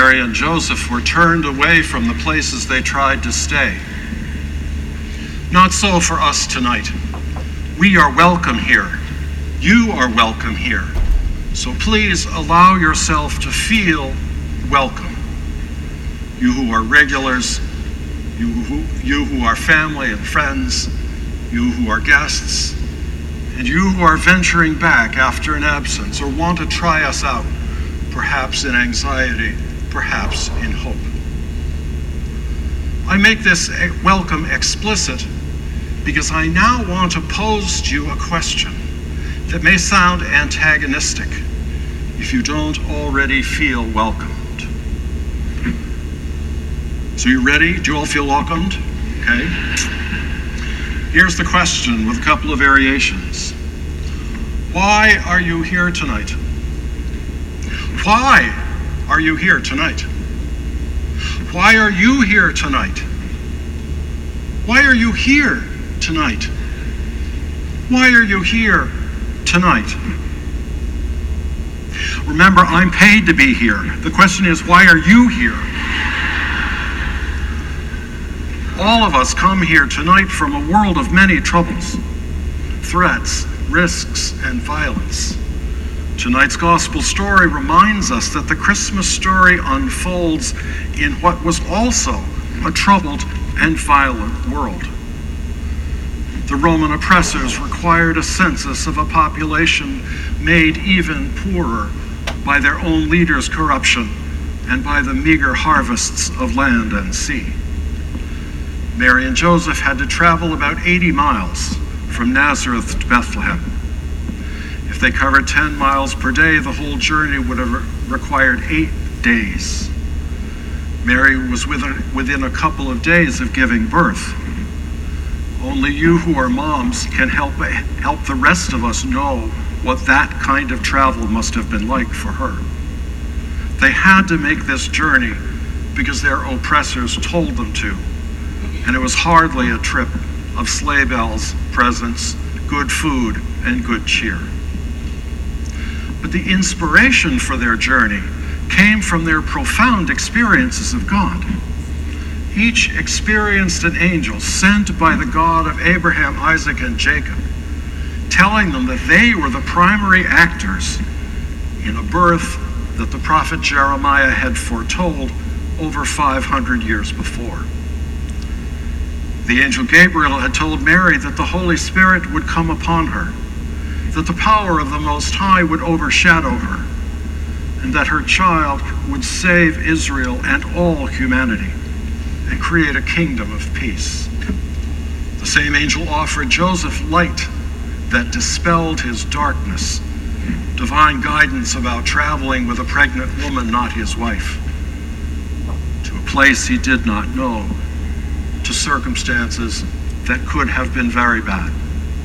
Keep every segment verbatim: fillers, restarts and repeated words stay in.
Mary and Joseph were turned away from the places they tried to stay. Not so for us tonight. We are welcome here. You are welcome here. So please allow yourself to feel welcome. You who are regulars, you who, you who are family and friends, you who are guests, and you who are venturing back after an absence or want to try us out, perhaps in anxiety, perhaps in hope. I make this welcome explicit because I now want to pose to you a question that may sound antagonistic if you don't already feel welcomed. So you ready? Do you all feel welcomed? Okay. Here's the question with a couple of variations. Why are you here tonight? Why are you here tonight? Why are you here tonight? Why are you here tonight? Why are you here tonight? Remember, I'm paid to be here. The question is, why are you here? All of us come here tonight from a world of many troubles, threats, risks, and violence. Tonight's gospel story reminds us that the Christmas story unfolds in what was also a troubled and violent world. The Roman oppressors required a census of a population made even poorer by their own leaders' corruption and by the meager harvests of land and sea. Mary and Joseph had to travel about eighty miles from Nazareth to Bethlehem. If they covered ten miles per day, the whole journey would have required eight days. Mary was within, within a couple of days of giving birth. Only you who are moms can help, help the rest of us know what that kind of travel must have been like for her. They had to make this journey because their oppressors told them to. And it was hardly a trip of sleigh bells, presents, good food, and good cheer. But the inspiration for their journey came from their profound experiences of God. Each experienced an angel sent by the God of Abraham, Isaac, and Jacob, telling them that they were the primary actors in a birth that the prophet Jeremiah had foretold over five hundred years before. The angel Gabriel had told Mary that the Holy Spirit would come upon her, that the power of the Most High would overshadow her, and that her child would save Israel and all humanity and create a kingdom of peace. The same angel offered Joseph light that dispelled his darkness, divine guidance about traveling with a pregnant woman, not his wife, to a place he did not know, to circumstances that could have been very bad.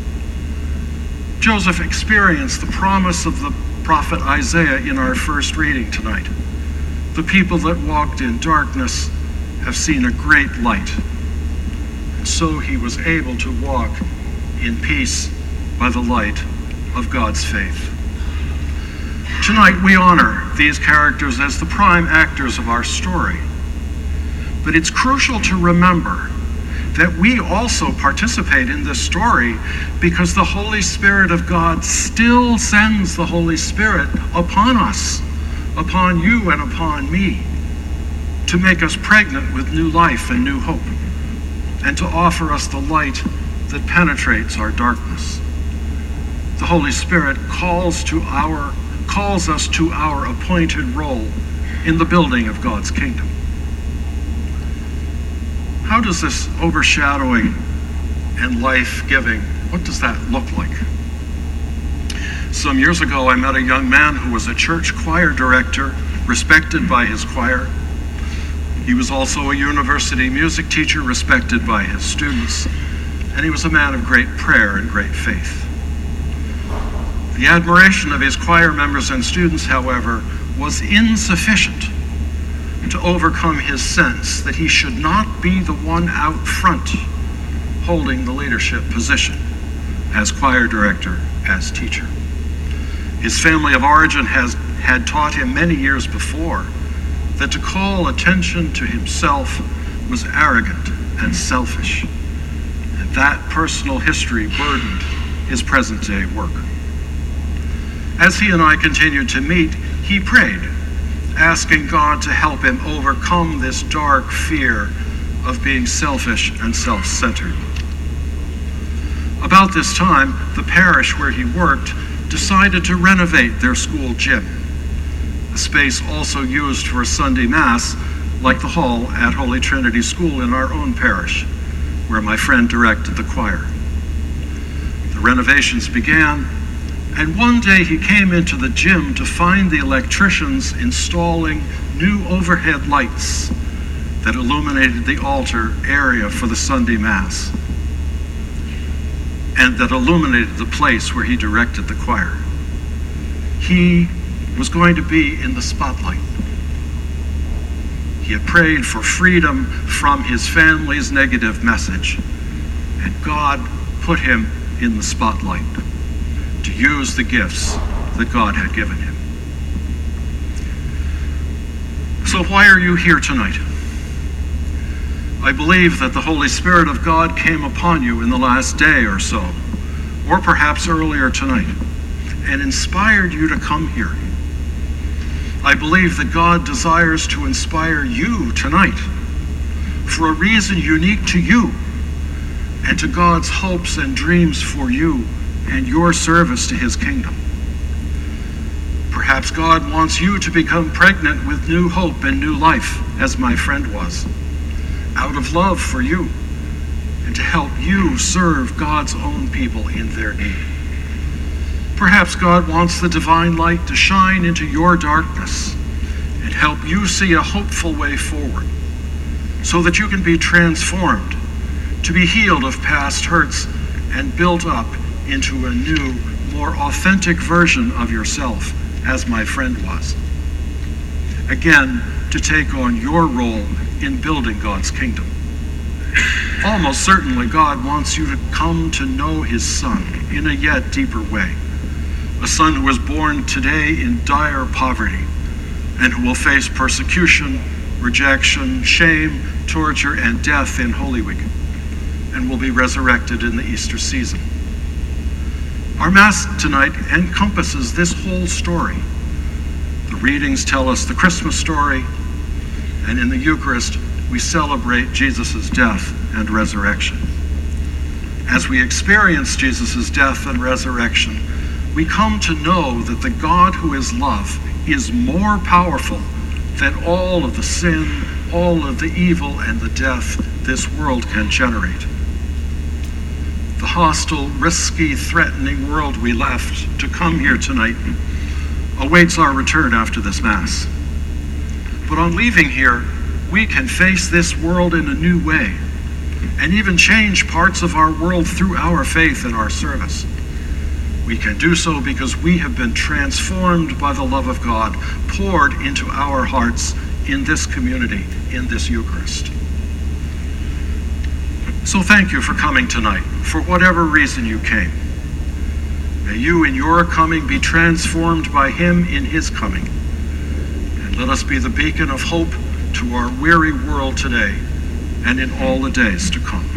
Joseph experienced the promise of the prophet Isaiah in our first reading tonight. The people that walked in darkness have seen a great light. And so he was able to walk in peace by the light of God's faith. Tonight we honor these characters as the prime actors of our story. But it's crucial to remember that we also participate in this story because the Holy Spirit of God still sends the Holy Spirit upon us, upon you and upon me, to make us pregnant with new life and new hope, and to offer us the light that penetrates our darkness. The Holy Spirit calls to our calls us to our appointed role in the building of God's kingdom. How does this overshadowing and life-giving, what does that look like? Some years ago, I met a young man who was a church choir director, respected by his choir. He was also a university music teacher, respected by his students, and he was a man of great prayer and great faith. The admiration of his choir members and students, however, was insufficient to overcome his sense that he should not be the one out front holding the leadership position as choir director, as teacher. His family of origin has had taught him many years before that to call attention to himself was arrogant and selfish, and that personal history burdened his present-day work. As he and I continued to meet, he prayed, asking God to help him overcome this dark fear of being selfish and self-centered. About this time, the parish where he worked decided to renovate their school gym, a space also used for a Sunday Mass, like the hall at Holy Trinity School in our own parish, where my friend directed the choir. The renovations began, and one day he came into the gym to find the electricians installing new overhead lights that illuminated the altar area for the Sunday Mass, and that illuminated the place where he directed the choir. He was going to be in the spotlight. He had prayed for freedom from his family's negative message, and God put him in the spotlight to use the gifts that God had given him. So why are you here tonight? I believe that the Holy Spirit of God came upon you in the last day or so, or perhaps earlier tonight, and inspired you to come here. I believe that God desires to inspire you tonight for a reason unique to you and to God's hopes and dreams for you and your service to his kingdom. Perhaps God wants you to become pregnant with new hope and new life, as my friend was, out of love for you, and to help you serve God's own people in their need. Perhaps God wants the divine light to shine into your darkness and help you see a hopeful way forward so that you can be transformed, to be healed of past hurts and built up into a new, more authentic version of yourself, as my friend was. Again, to take on your role in building God's kingdom. Almost certainly God wants you to come to know his Son in a yet deeper way. A Son who was born today in dire poverty and who will face persecution, rejection, shame, torture, and death in Holy Week, and will be resurrected in the Easter season. Our Mass tonight encompasses this whole story. The readings tell us the Christmas story, and in the Eucharist, we celebrate Jesus' death and resurrection. As we experience Jesus' death and resurrection, we come to know that the God who is love is more powerful than all of the sin, all of the evil, and the death this world can generate. The hostile, risky, threatening world we left to come here tonight awaits our return after this Mass. But on leaving here, we can face this world in a new way and even change parts of our world through our faith and our service. We can do so because we have been transformed by the love of God poured into our hearts in this community, in this Eucharist. So thank you for coming tonight, for whatever reason you came. May you in your coming be transformed by him in his coming. And let us be the beacon of hope to our weary world today and in all the days to come.